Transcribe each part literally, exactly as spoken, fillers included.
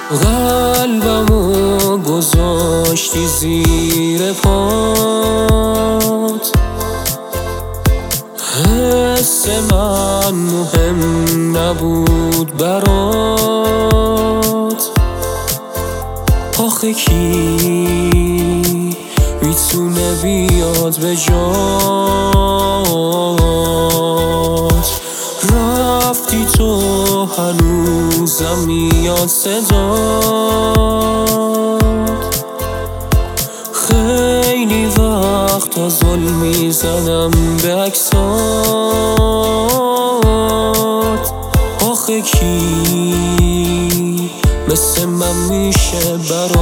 قلبمو گذاشتی زیر پات، حس من مهم نبود برات. آخه کی میتونه بیاد به جات؟ رفتی تو هنوزم میاد صدات. خیلی وقتا ظلم میزنم به عکسات. آخه کی مثل من میشه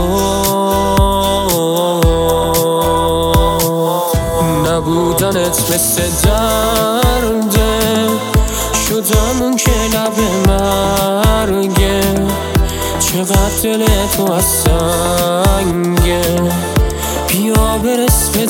برات؟ نبودنت مثل درده، شدم اون که لب مرگه. چقدر دل تو از سنگه، بیا برس به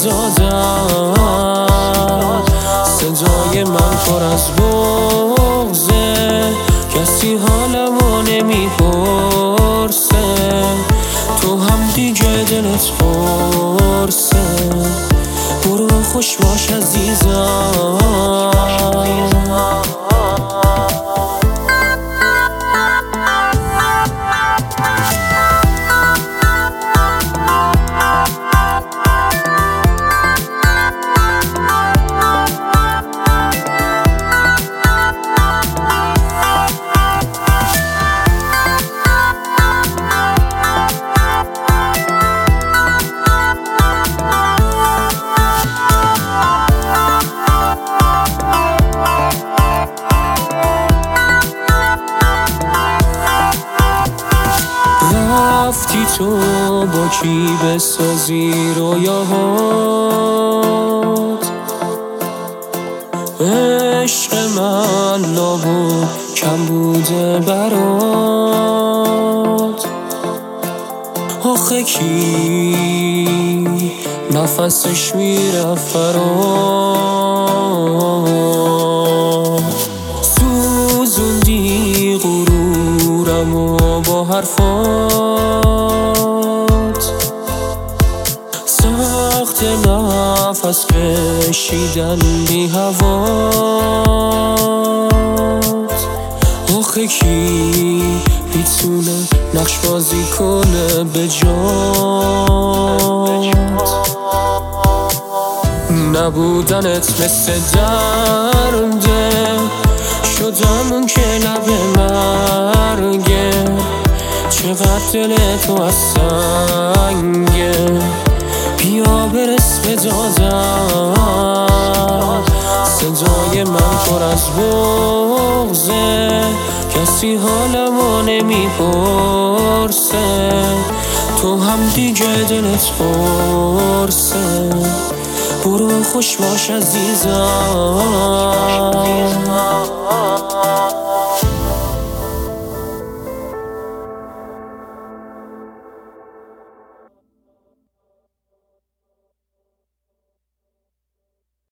دادم. صدای من پر از بغضه، کسی حالمو نمیپرسه. تو هم دیگه دلت قرصه، برو خوش باش عزیزم. رفتی تو با کی بسازی رویاهات؟ عشق من لابو کم بوده برات. آخه کی نفسش میره فرات؟ سوزوندی غرورمو با حرفات، سخت نفس کشیدن بی هوات. آخه کی میتونه نقش بازی کنه به جات؟ نبودنت مثل درده، شدم اون که لب مرگه. چقدر دل تو از سنگه، بیا برس به دادم. صدای من پر از بغضه، کسی حالمو نمیپرسه. تو هم دیگه دلت قرصه، برو خوش باش عزیزم.